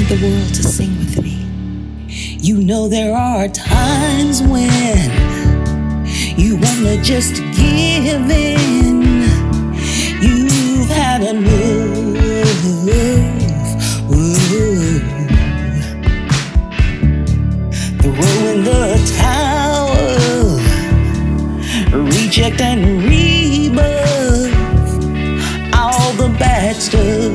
the world to sing with me. You know there are times when you wanna just give in. You've had enough. Throwing the towel, reject and rebuff all the bad stuff.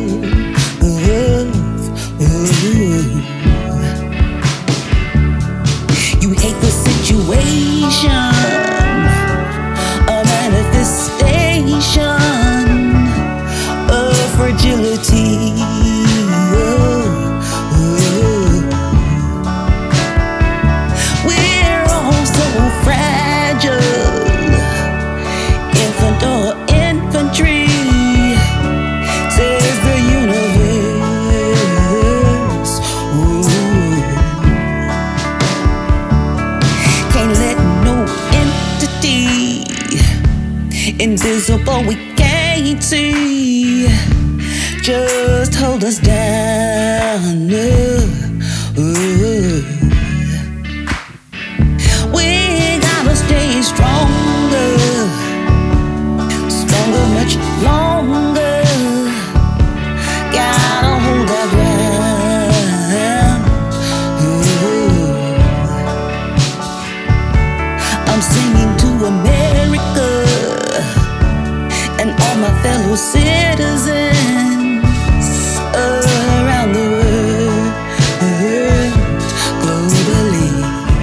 You hate the situation, a manifestation of fragility. We're all so fragile, infant or infantry, says the universe. Can't let no entity, invisible we can't see, just hold us down. We gotta stay stronger, stronger, much longer. Gotta hold our ground. I'm singing to America and all my fellow citizens around the world, globally.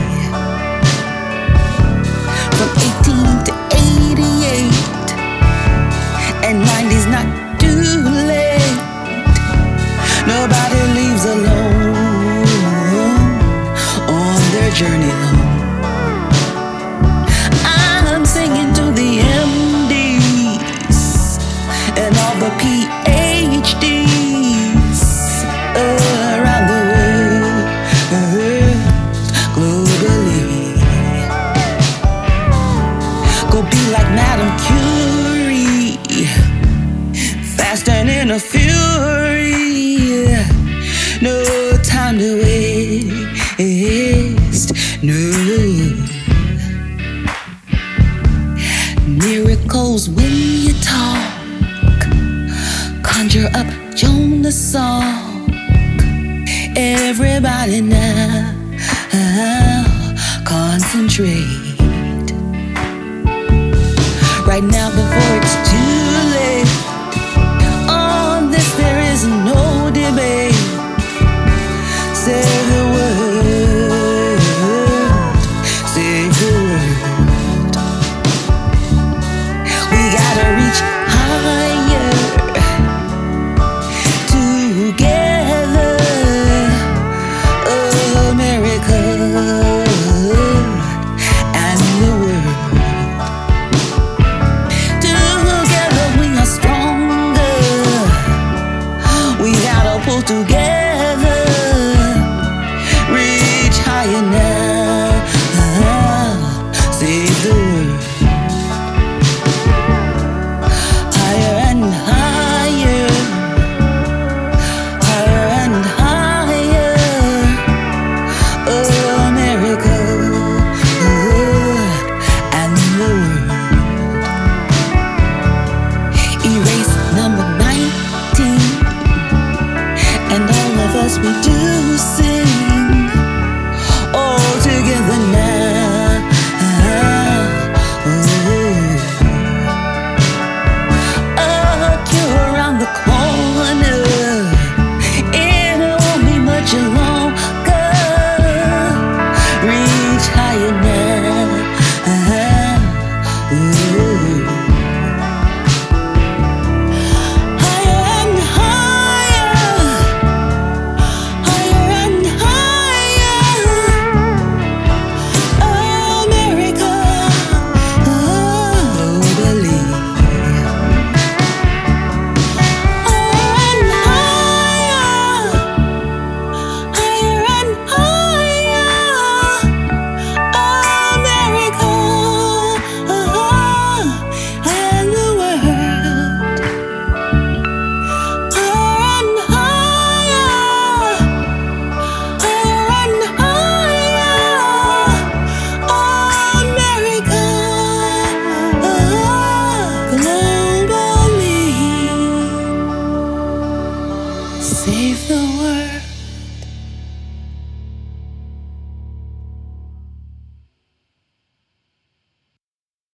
From 18 to 88 and 90's not too late. Nobody leaves alone on their journey home. I'm singing to the MDs and all the PhDs around the world, globally. Go be like Madame Curie, fast and in a fury. No time to waste, no. Miracles when you talk, conjure up Jonas Salk. Everybody now, concentrate. Right now before it's